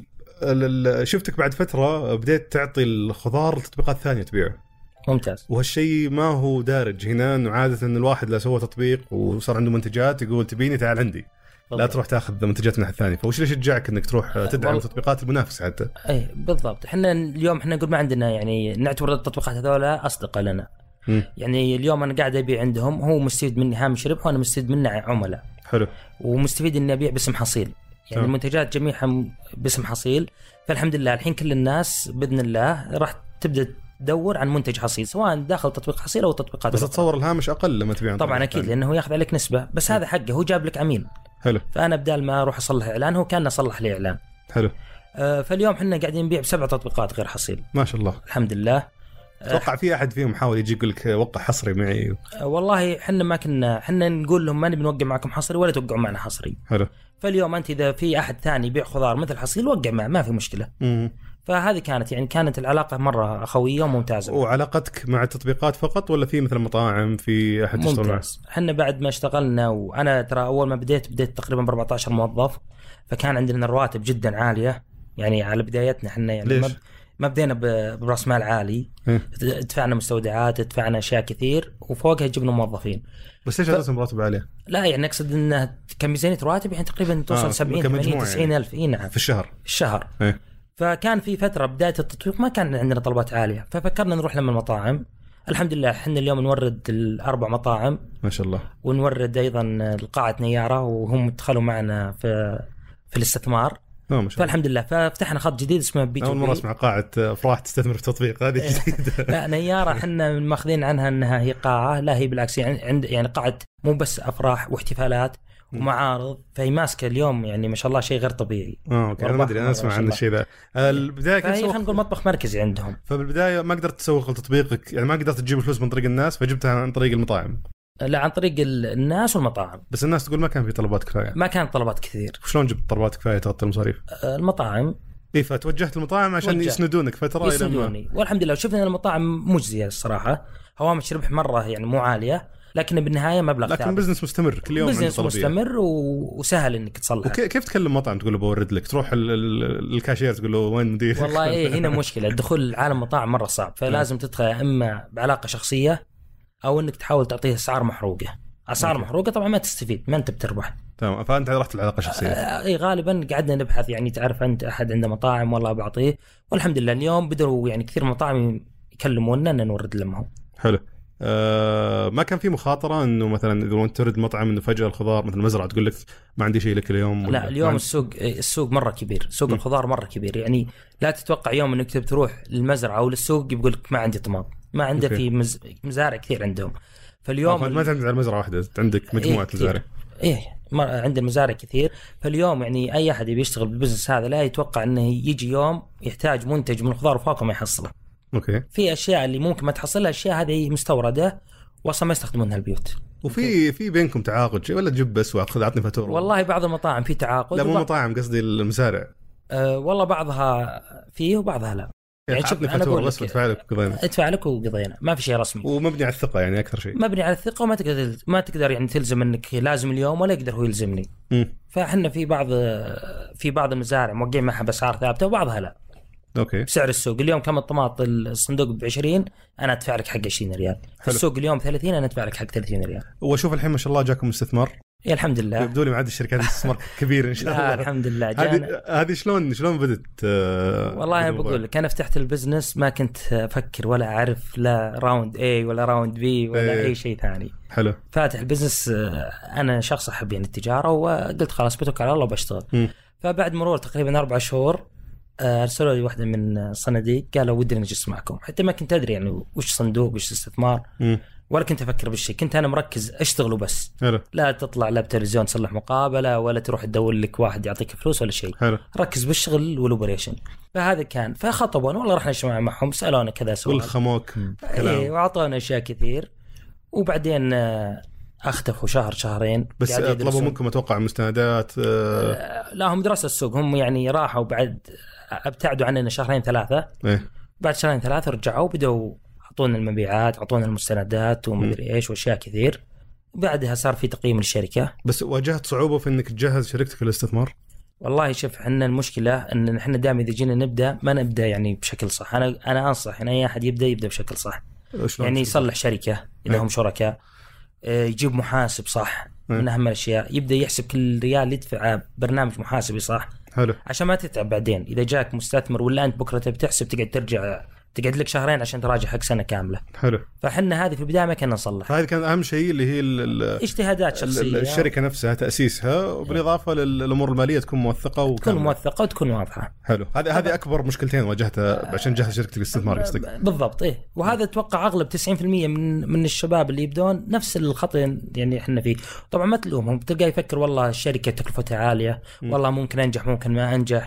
شفتك بعد فتره بديت تعطي الخضار لتطبيقات ثانيه تبيعه. ممتاز. وهالشيء ما هو دارج هنا، انه عاده ان الواحد لا سوى تطبيق وصار عنده منتجات يقول تبيني تعال عندي، بالضبط. لا تروح تاخذ منتجات من الثاني. فوش اللي يشجعك انك تروح تدعم تطبيقات المنافسه حتى؟ اي بالضبط. احنا اليوم احنا نقول ما عندنا، يعني نعتبر التطبيقات هذولا اصدقاء لنا. م. يعني اليوم انا قاعد ابيع عندهم، هو مستفيد مني هامش ربح وانا مستفيد منه عملاء. حلو. ومستفيد اني ابيع باسم حصيل، يعني أه. المنتجات جميعها باسم حصيل. فالحمد لله الحين كل الناس باذن الله راح تبدا تدور عن منتج حصيل سواء داخل تطبيق حصيل او تطبيقات. بس اتصور الهامش اقل لما تبيع طبعا اكيد، لانه ياخذ عليك نسبه. بس م. هذا حقه، هو جاب لك عميل. حلو. فانا بدال ما اروح اصلح اعلان هو كان صلح لي اعلان. حلو. آه فاليوم احنا قاعدين نبيع بسبع تطبيقات غير حصيل. ما شاء الله الحمد لله. اتوقع في احد فيهم حاول يجي يقول لك وقع حصري معي؟ والله احنا ما كنا، احنا نقول لهم ما نبي نوقع معكم حصري ولا توقعوا معنا حصري. حلو. فاليوم انت اذا في احد ثاني يبيع خضار مثل حصيل وقع معه، ما في مشكله. امم فهذه كانت يعني كانت العلاقه مره اخويه وممتازه. وعلاقتك مع التطبيقات فقط ولا في مثل مطاعم في احد تشتغل معه؟ احنا بعد ما اشتغلنا، وانا ترى اول ما بديت بديت تقريبا ب أربعة عشر موظف، فكان عندنا رواتب جدا عاليه يعني على بدايتنا احنا. يعني ليش؟ ما بدينا براس مال عالي، دفعنا مستودعات، دفعنا اشياء كثير، وفوقها جبنا موظفين. بس ليش هذا ف... مراتب عاليه؟ لا يعني اقصد انه كميزانيه رواتب يعني تقريبا توصل آه سبعين ثمانين تسعين يعني. الف. اي نعم في الشهر. في الشهر. إيه؟ فكان في فتره بدايه التطبيق ما كان عندنا طلبات عاليه، ففكرنا نروح لما المطاعم. الحمد لله احنا اليوم نورد الاربع مطاعم ما شاء الله، ونورد ايضا القاعه نياره، وهم دخلوا معنا في في الاستثمار. فالحمد لله ففتحنا خط جديد اسمه بي تو بي. اول مره اسمع قاعه افراح تستثمر في تطبيق، هذه جديده. لا نياره احنا ماخذين عنها انها هي قاعه، لا هي بالعكس يعني عند يعني قاعه مو بس افراح واحتفالات ومعارض، فهي ماسكه اليوم يعني ما شاء الله شيء غير طبيعي. اه اوكي انا ما ادري، انا اسمع عن الشيء ذا. البدايه كنت خلينا نقول مطبخ مركزي عندهم. فبالبدايه ما قدرت تسوق لتطبيقك، يعني ما قدرت تجيب الفلوس من طريق الناس فجبتها عن طريق المطاعم. لا عن طريق الناس والمطاعم. بس الناس تقول ما كان في طلبات كفايه. ما كانت طلبات كثير. شلون جبت طلبات كفايه تغطي المصاريف؟ المطاعم. اي فتوجهت المطاعم عشان وجه. يسندونك فتره الى يسندوني، والحمد لله شفنا ان المطاعم مجزيه الصراحه، هوامش ربح مره يعني مو عاليه، لكن بالنهايه مبلغ ثابت. لكن بزنس مستمر كل يوم، بزنس مستمر وسهل انك تصلح. وكيف تكلم مطعم تقول له بورد لك، تروح الكاشير تقول له وين مدير؟ والله ايه هنا مشكله، الدخول عالم مطاعم مره صعب، فلازم تدخل اما بعلاقه شخصيه او انك تحاول تعطيه اسعار محروقه. اسعار محروقه طبعا ما تستفيد، ما انت بتربح. تمام. فانت رحت العلاقه الشخصيه. اي غالبا قعدنا نبحث، يعني تعرف انت احد عنده مطاعم والله بعطيه، والحمد لله اليوم بدروا يعني كثير مطاعم يكلمونا ان نورد لهم. حلو. أه ما كان في مخاطره انه مثلا اذا انت ترد مطعم انه فجاه الخضار مثلا مزرعه تقول لك ما عندي شيء لك اليوم؟ لا اليوم السوق السوق مره كبير، سوق م. الخضار مره كبير، يعني لا تتوقع يوم انك تروح للمزرعه او للسوق يقول لك ما عندي طماط، ما عنده في مز... مزارع كثير عندهم. فاليوم ما عندك مزرعه واحده، عندك مجموعه إيه مزارع. ايه عندنا مزارع كثير. فاليوم يعني اي احد يشتغل بالبزنس هذا لا يتوقع انه يجي يوم يحتاج منتج من الخضار وفواكه ما يحصله. اوكي. في اشياء اللي ممكن ما تحصلها، اشياء هذه مستورده واصلا ما يستخدمونها البيوت. وفي في بينكم تعاقد ولا تجيب بس واخذ عطني فاتوره؟ والله بعض المطاعم في تعاقد. لا مو مطاعم، قصدي المزارع. أه والله بعضها فيه وبعضها لا. يعني شوف انا اقول بس ادفع لك وقضينا ادفع لك وقضينا، ما في شيء رسمي ومبني على الثقه يعني اكثر شيء مبني على الثقه، وما تقدر ما تقدر يعني تلزم انك لازم اليوم ولا يقدر هو يلزمني. م. فاحنا في بعض في بعض المزارع موقعين معها باسعار ثابته وبعضها لا. اوكي. بسعر السوق اليوم كم الطماط الصندوق ب عشرين انا ادفع لك حق عشرين ريال، في السوق اليوم ثلاثين انا ادفع لك حق ثلاثين ريال. واشوف الحين ما شاء الله جاكم استثمار. إيه الحمد لله. يبدو لي معاد الشركات استثمار كبير ان شاء الله. الحمد لله. هذه هذه شلون شلون بدت؟ آه والله بقول لك انا فتحت البزنس ما كنت افكر ولا اعرف لا راوند اي ولا راوند بي ولا ايه. اي شيء ثاني. حلو. فاتح البزنس انا شخص احب يعني التجاره، وقلت خلاص بتوكل على الله وبشتغل. م. فبعد مرور تقريبا اربع شهور ارسلوا لي واحده من الصناديق قالوا ودنا نجلس معكم، حتى ما كنت ادري يعني وش صندوق وش استثمار م. ولا كنت افكر بالشيء، كنت انا مركز اشتغل وبس. حلو. لا تطلع لا بتلفزيون تصلح مقابله ولا تروح تدور لك واحد يعطيك فلوس ولا شيء. حلو. ركز بالشغل والاوبريشن. فهذا كان فخطبون والله رحنا نجتمع معهم سالونا كذا سؤال والخموك كلام ايه واعطونا اشياء كثير، وبعدين اختفوا شهر شهرين. بس طلبوا منكم اتوقع مستندات. آه لا هم دراسه السوق، هم يعني راحوا بعد ابتعدوا عننا شهرين ثلاثه. ايه. بعد شهرين ثلاثه رجعوا بدوا اعطونا المبيعات اعطونا المستندات ومدري ايش واشياء كثير. بعدها صار في تقييم للشركه. بس واجهت صعوبه في انك تجهز شركتك للاستثمار؟ والله شوف احنا المشكله ان احنا دائما اذا جينا نبدا ما نبدا يعني بشكل صح. انا انا انصح ان اي احد يبدا يبدا بشكل صح، يعني يصلح شركه اذا هم شركاء، يجيب محاسب صح من اهم الاشياء، يبدا يحسب كل ريال يدفع برنامج محاسبي صح. حلو. عشان ما تتعب بعدين اذا جاك مستثمر ولا انت بكره تبي تحسب تقعد ترجع تقعد لك شهرين عشان تراجع حق سنه كامله. حلو. فحنا هذه في البدايه ما كنا نصلح. هذه كان اهم شيء اللي هي اجتهادات شخصيه الشركه نفسها تاسيسها، وبالاضافه للامور الماليه تكون موثقه وتكون موثقه وتكون واضحه. حلو. هذه هذه اكبر مشكلتين واجهتها عشان تجهز شركتك الاستثمار قصدك؟ بالضبط. ايه وهذا اتوقع اغلب تسعين بالمئة من من الشباب اللي يبدون نفس الخطأ يعني احنا فيه. طبعا ما تلومهم، تلقى يفكر والله الشركه تكلفتها عاليه، والله ممكن انجح ممكن ما انجح،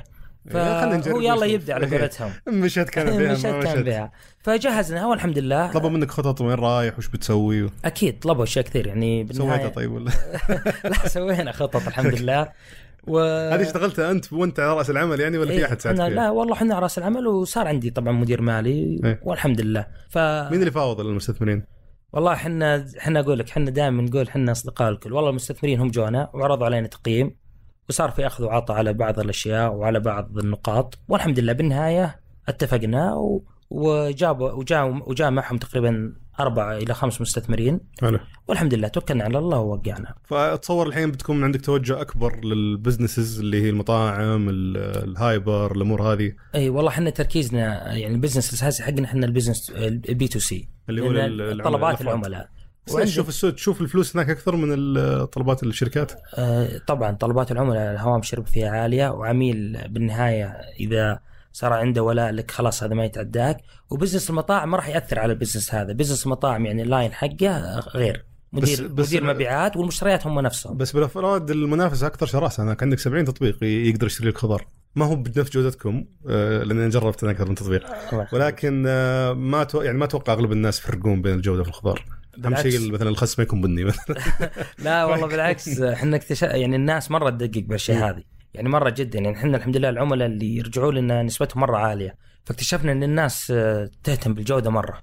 فهو يلا يبدأ على قولتهم. مشت كان بها مشت كان بها. فجهزنا والحمد لله. طلبوا منك خطط وين رايح وش بتسوي و... أكيد طلبوا أشياء كثير يعني بالنهاية. سويتها طيب ولا؟ لا سوينا خطط الحمد لله. و... هذه اشتغلتها أنت وأنت على رأس العمل يعني ولا في أحد ساعدك فيها؟ لا والله حنا على رأس العمل، وصار عندي طبعا مدير مالي إيه؟ والحمد لله. ف... مين اللي فاوض للمستثمرين؟ والله حنا حنا أقول لك حنا دائما نقول حنا أصدقاء الكل. والله المستثمرين هم جونا وعرضوا علينا تقييم، وصار في أخذ وعطاء على بعض الأشياء وعلى بعض النقاط، والحمد لله بالنهاية اتفقنا و... وجابوا وجاء وجاء معهم تقريبا أربعة إلى خمس مستثمرين. حلو. والحمد لله توكلنا على الله ووقعنا. فأتصور الحين بتكون عندك توجه أكبر للبزنسز اللي هي المطاعم الهايبر الأمور هذه. أي والله حنا تركيزنا يعني البزنس الأساسي حقنا حنا البزنس البي تو سي اللي هو طلبات العملاء. تشوف السوق تشوف الفلوس هناك أكثر من طلبات الشركات. آه طبعا طلبات العملاء الهوامش الربح فيها عالية، وعميل بالنهاية إذا صار عنده ولا لك خلاص هذا ما يتعداك. وبزنس المطاعم ما راح يأثر على البزنس هذا. بزنس المطاعم يعني اللاين حقه غير مدير بس بس مدير مبيعات والمشتريات هم نفسهم. بس بالافراد المنافسه اكثر شراسه. انا عندك سبعين تطبيق يقدر يشتري لك خضار، ما هو بنفس جودتكم لان انا جربت انا اكثر من تطبيق، ولكن ما تو... يعني ما اتوقع اغلب الناس يفرقون بين الجوده في الخضار. اهم شيء مثلا الخس ما يكون بني مثلا. لا والله بالعكس احنا اكتشف يعني الناس مره تدقق بالاشياء هذه يعني مره جدا. يعني احنا الحمد لله العملاء اللي يرجعوا لنا نسبتهم مره عاليه، فاكتشفنا ان الناس تهتم بالجوده مره.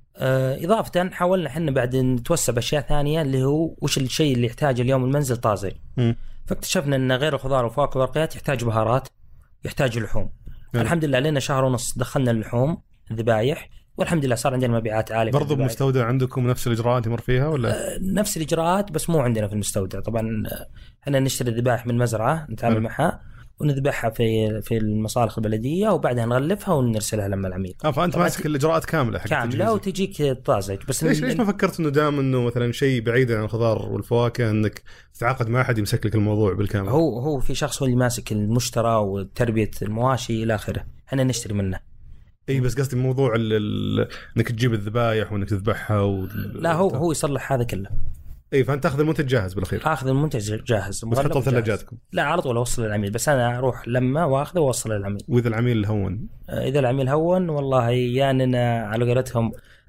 اضافه حاولنا احنا بعد نتوسع باشياء ثانيه اللي هو وش الشيء اللي يحتاجه اليوم المنزل طازج. فاكتشفنا ان غير الخضار وفواكه والورقيات يحتاج بهارات، يحتاج لحوم. الحمد لله لنا شهر ونص دخلنا اللحوم الذبايح، والحمد لله صار عندنا مبيعات عاليه. برضو بمستودع عندكم نفس الاجراءات يمر فيها ولا؟ نفس الاجراءات بس مو عندنا في المستودع. طبعا احنا نشتري الذبائح من مزرعه نتعامل أه. معها ونذبحها في في المصالح البلديه، وبعدها نغلفها ونرسلها لما العميل. اه فانت ماسك الاجراءات كامله حق كامله وتجيك طازج. بس ليش ليش ما فكرت انه دام انه مثلا شيء بعيد عن الخضار والفواكه انك تتعاقد مع احد يمسك لك الموضوع بالكامل؟ هو هو في شخص هو اللي ماسك المشترى وتربيه المواشي الى اخره، احنا نشتري منه. اي بس قصدي موضوع انك تجيب الذبايح وانك تذبحها و... لا هو هو يصلح هذا كله. اي فانت تاخذ المنتج جاهز بالاخير؟ اخذ المنتج جاهز تحطه في ثلاجاتكم؟ لا على طول اوصل للعميل، بس انا اروح لما واخذه واوصل للعميل. واذا العميل هون؟ اذا العميل هون والله ياننا على قولتهم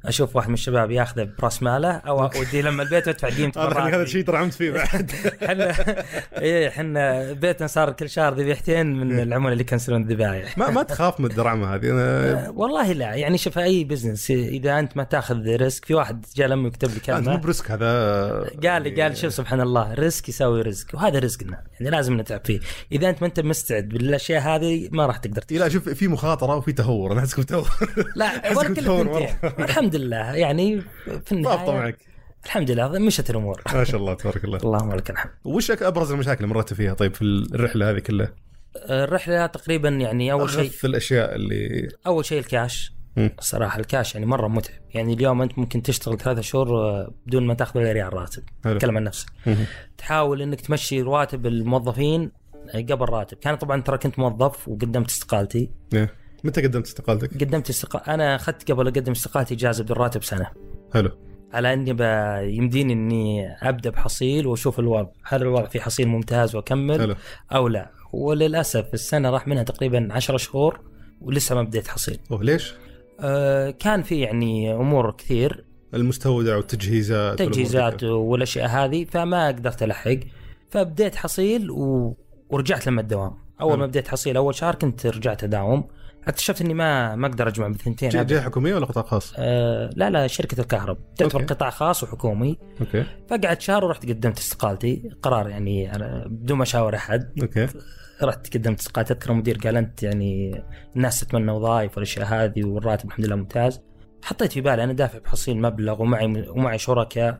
اشوف واحد من الشباب ياخذه براس ماله او اوديه لما البيت وادفع قيمته. هذا شيء ترى عمت فيه بعد. احنا ايه احنا بيتنا صار كل شهر ذبيحتين من العملاء اللي كنسلون الذبايح. ما ما تخاف من الدرعمه هذه؟ أنا... والله لا، يعني شوف اي بزنس اذا انت ما تاخذ ريسك. في واحد جاء لما يكتب لي كلمه انت مو بريسك هذا، قال لي قال شوف سبحان الله ريسك يساوي رزق، وهذا رزقنا يعني لازم نتعب فيه. اذا انت ما انت مستعد بالاشياء هذه ما راح تقدر لا شوف في مخاطره وفي تهور. انا احسكم تهور. لا ولا كل الحمد لله يعني في النهايه معك. الحمد لله مشت الامور ما شاء الله تبارك الله. اللهم لك الحمد. وش ابرز المشاكل اللي مرت فيها طيب في الرحله هذه كلها؟ الرحله تقريبا يعني اول شيء في الاشياء اللي اول شيء الكاش. الصراحه الكاش يعني مره متعب. يعني اليوم انت ممكن تشتغل ثلاثة شهور بدون ما تاخذ ولا ريال راتب. تكلم عن نفسك. تحاول انك تمشي رواتب الموظفين قبل راتب. كان طبعا ترى كنت موظف وقدمت استقالتي. متى قدمت استقالتك؟ قدمت استقال انا اخذت قبل اقدم استقالتي اجازه بدون راتب سنه. حلو. على اني يمديني اني ابدا بحصيل واشوف الوضع، هل الوضع في حصيل ممتاز واكمل حلو. او لا. وللاسف السنه راح منها تقريبا عشرة شهور ولسه ما بديت حصيل. اوه ليش؟ آه كان في يعني امور كثير، المستودع والتجهيزات تجهيزات والاشياء هذه، فما قدرت الحق. فبديت حصيل و... ورجعت لما الدوام. اول حلو. ما بديت حصيل اول شهر كنت رجعت اداوم. اكتشفت اني ما ما اقدر اجمع بالثنتين. جهه حكوميه ولا قطاع خاص؟ آه لا لا شركه الكهرب تعتبر قطاع خاص وحكومي. اوكي. فقعدت شهر ورحت قدمت استقالتي قرار يعني بدون ما اشاور احد. اوكي. رحت قدمت استقالتي. اذكر المدير قال انت يعني الناس تتمنى وظائف والاشياء هذه والراتب الحمد لله ممتاز. حطيت في بالي انا دافع بحصيل مبلغ ومعي ومعي شركاء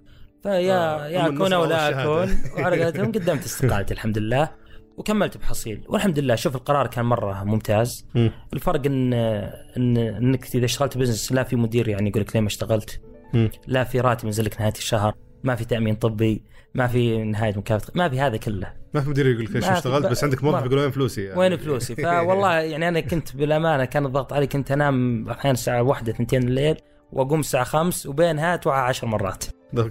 فيا يا اكون او لا اكون. وعلى قولتهم قدمت استقالتي الحمد لله وكملت بحصيل والحمد لله. شوف القرار كان مرة ممتاز. م. الفرق إن, إن إنك إذا اشتغلت بزنس لا في مدير يعني يقولك ليه ما اشتغلت. م. لا في راتب ينزلك نهاية الشهر، ما في تأمين طبي، ما في نهاية مكافأة، ما في هذا كله. ما في مدير يقولك ليش اشتغلت بس عندك موظف يقول وين فلوسي يعني. وين فلوسي. فوالله يعني أنا كنت بالأمانة كان الضغط علي. كنت أنام أحيانا الساعة واحدة ثنتين الليل وأقوم الساعة خمس وبينها توعى عشر مرات. ما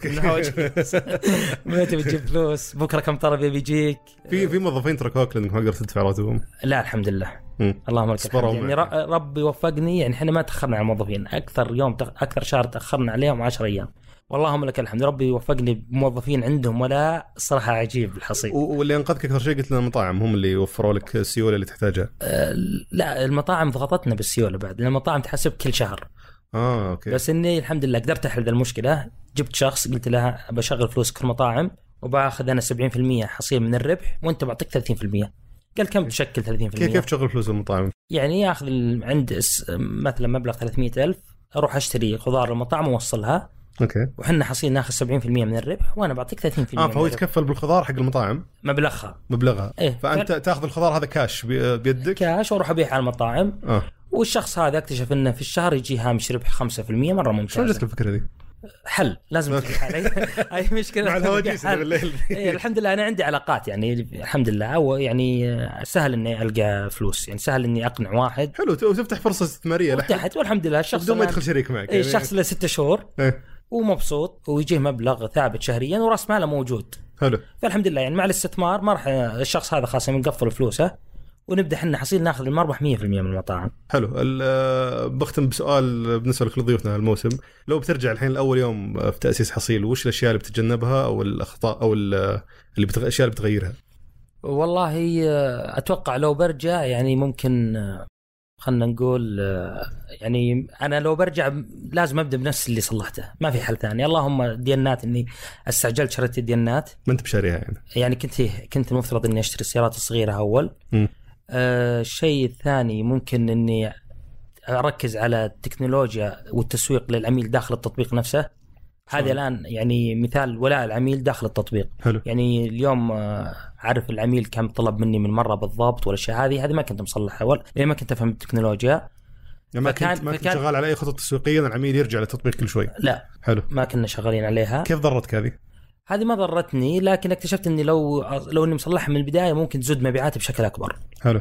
تبي تجيب فلوس بكره كم طلب بيجيك. في في موظفين تركوك لانك ما قدرت تدفع راتبهم؟ لا الحمد لله. م. اللهم لك الحمد. يعني ربي وفقني. يعني احنا ما تاخرنا على الموظفين. اكثر يوم تخ... اكثر شهر تاخرنا عليهم عشرة ايام. واللهم لك الحمد. ربي وفقني بموظفين عندهم ولا صراحه عجيب الحصيل. واللي انقذك اكثر شيء قلت لنا المطاعم هم اللي وفروا لك السيوله اللي تحتاجها. أه لا المطاعم ضغطتنا بالسيوله بعد لان المطاعم تحسب كل شهر. اه اوكي. بس اني الحمد لله قدرت احل المشكله. جبت شخص قلت له بشغل فلوسك في المطاعم وباخذ انا سبعين بالمئة حصيل من الربح وانت بعطيك ثلاثين بالمئة. قال كم تشكل ثلاثين بالمئة؟ كيف تشغل فلوس المطاعم؟ يعني ياخذ عند مثلا مبلغ ثلاثمئة ألف اروح اشتري خضار المطعم واوصلها. اوكي. وحنا حصيل ناخذ سبعين بالمئة من الربح وانا بعطيك ثلاثين بالمئة. اه فهو يتكفل بالخضار حق المطاعم مبلغها مبلغها إيه؟ فانت ف... تاخذ الخضار هذا كاش بيدك كاش واروح ابيعه على المطاعم. اه والشخص هذا اكتشف انه في الشهر يجي هامش ربح خمسة بالمئة مره ممتاز. شلون جت الفكره دي؟ حل لازم تلقى علي. اي مشكله مع الهواجيس بالليل. إيه الحمد لله انا عندي علاقات يعني الحمد لله. او يعني سهل اني القى فلوس يعني سهل اني اقنع واحد. حلو وتفتح فرصه استثماريه لحد تحت والحمد لله. الشخص بدون ما يدخل شريك معك. اي يعني الشخص له ستة شهور إيه؟ ومبسوط ويجيه مبلغ ثابت شهريا وراس ماله موجود. حلو. فالحمد لله يعني مع الاستثمار ما راح الشخص هذا خاصه يقفل فلوسه ونبدا احنا حصيل ناخذ المربح مية بالمئة من المطاعم. حلو. بختم بسؤال بالنسبه لك لضيوفنا الموسم. لو بترجع الحين لاول يوم في تاسيس حصيل وش الاشياء اللي بتتجنبها او الاخطاء او اللي بتغ... الاشياء اللي بتغيرها؟ والله اتوقع لو برجع يعني ممكن خلنا نقول يعني انا لو برجع لازم ابدا بنفس اللي صلحته ما في حل ثاني. اللهم ديانات اني استعجلت شريت الديانات ما انت بشاريها يعني. يعني كنت كنت المفترض اني اشتري السيارات الصغيره اول. آه الشيء الثاني ممكن اني اركز على التكنولوجيا والتسويق للعميل داخل التطبيق نفسه. هذا الان يعني مثال ولاء العميل داخل التطبيق. حلو. يعني اليوم عارف العميل كم طلب مني من مره بالضبط والاشياء هذه هذه ما كنت مصلحها ولا ليه ما كنت افهم التكنولوجيا. يعني ما كنت ما كنت شغال على اي خطط تسويقيه العميل يرجع للتطبيق كل شوي. لا حلو. ما كنا شغالين عليها. كيف ضرتك هذه؟ هذه ما ضرتني لكن اكتشفت اني لو لو اني مصلحها من البدايه ممكن تزود مبيعاتي بشكل اكبر. حلو.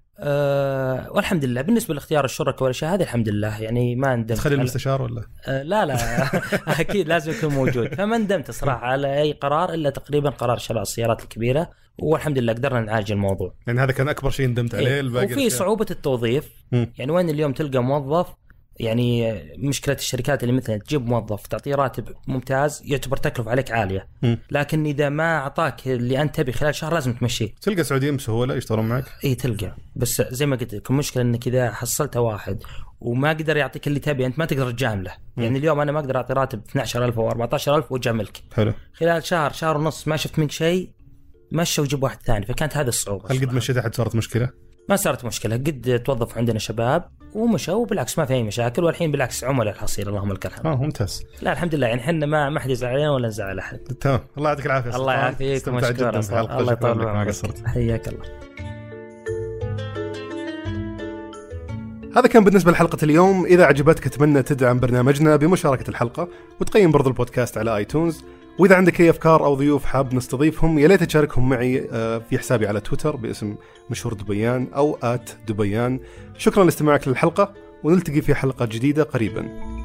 أه والحمد لله. بالنسبه لاختيار الشركه والاشياء هذه الحمد لله يعني ما ندمت. تخلي المستشار ولا؟ أه لا لا اكيد لازم يكون موجود. فما ندمت صراحه على اي قرار الا تقريبا قرار شراء السيارات الكبيره والحمد لله قدرنا نعالج الموضوع. يعني هذا كان اكبر شيء ندمت عليه. إيه؟ وفي صعوبه التوظيف. م. يعني وين اليوم تلقى موظف يعني مشكلة الشركات اللي مثلا تجيب موظف تعطيه راتب ممتاز يعتبر تكلفة عليك عالية، م. لكن إذا ما أعطاك اللي أنت تبي خلال شهر لازم تمشيه. تلقى سعوديين بسهولة يشتغلون معك؟ إيه تلقى، بس زي ما قلت لك المشكلة إنك إذا حصلت واحد وما قدر يعطيك اللي تبي أنت ما تقدر تجامله. م. يعني اليوم أنا ما أقدر أعطي راتب اثنا عشر ألف أو أربعة عشر ألف وجاملك. حلو. خلال شهر شهر ونص ما شفت منك شيء مشى وجيب واحد ثاني، فكانت هذه الصعوبة. هل قد مشيت أحد صارت مشكلة؟ ما صارت مشكلة، قد توظف عندنا شباب ومشوا وبالعكس ما في أي مشاكل، والحين بالعكس عملاء الحصيل اللهم لك الحمد. اه ممتاز. لا الحمد لله، يعني حنا ما ما حد يزعل علينا ولا نزعل أحد. تمام، الله يعطيك العافية. الله يعافيك ومشكور. الله يطول عمرك. حياك الله. هذا كان بالنسبة لحلقة اليوم. إذا عجبتك أتمنى تدعم برنامجنا بمشاركة الحلقة وتقيم برضو البودكاست على آيتونز. وإذا عندك أي أفكار أو ضيوف حاب نستضيفهم يا ليت تشاركهم معي في حسابي على تويتر باسم مشهور دبيان أو آت دبيان. شكرا لاستماعك للحلقة ونلتقي في حلقة جديدة قريبا.